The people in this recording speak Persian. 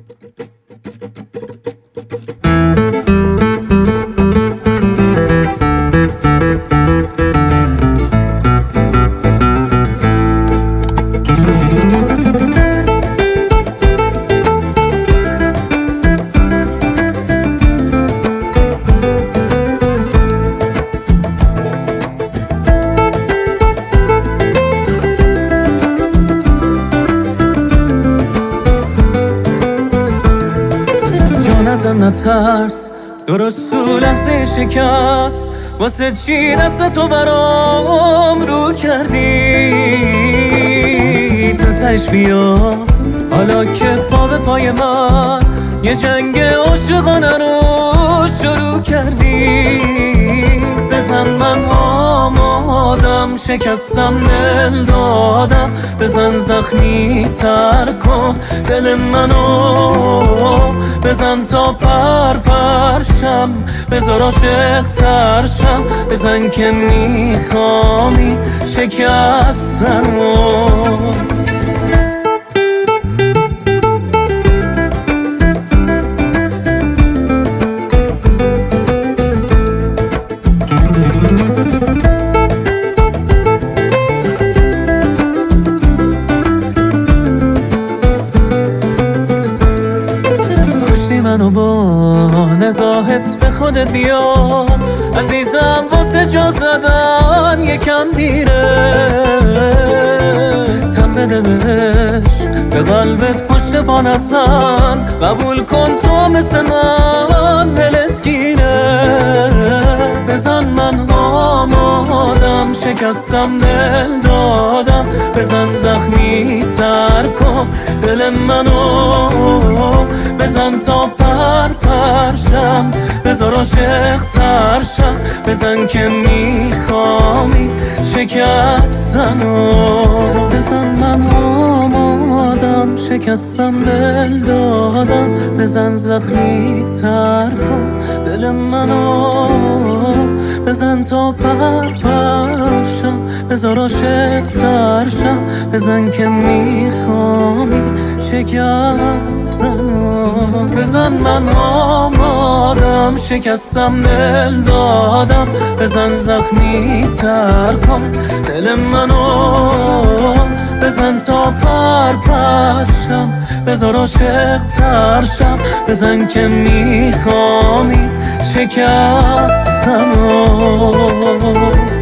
ازن نترس، درست تو لحظه شکست واسه چی دست تو برام رو کردی؟ تا تهش بیا حالا که پا به پای من یه جنگ عاشقانه رو شروع کردی. بزن من آمادم، شکستم دل دادم، بزن زخمی تر کن دل منو، بزن تا پرشم، بذار عاشق ترشم، بزن که میخوامی شکستنو. منو با نگاهت به خودت بیا عزیزم، واسه جا زدن یکم دیره. تن بده بهش، به قلبت پشت پا نزن، قبول کن تو مثل من دلت گیره. بزن من آمادم، شکستم دل دادم، بزن زخمی تر کن دل منو، بزن تا پرشم، بذار عاشق ترشم، بزن که میخوامی شکستنو. بزن من آمادم، شکستم دل دادم، بزن زخمی تر کن دل منو، بزن تا پرشم، بذار عاشق ترشم، بزن که میخوامی شکستنو. بزن من آمادم، شکستم دل دادم، بزن زخمی تر کن دل منو، بزن تا پرشم، بذار عاشق ترشم، بزن که میخوامی شکستنو.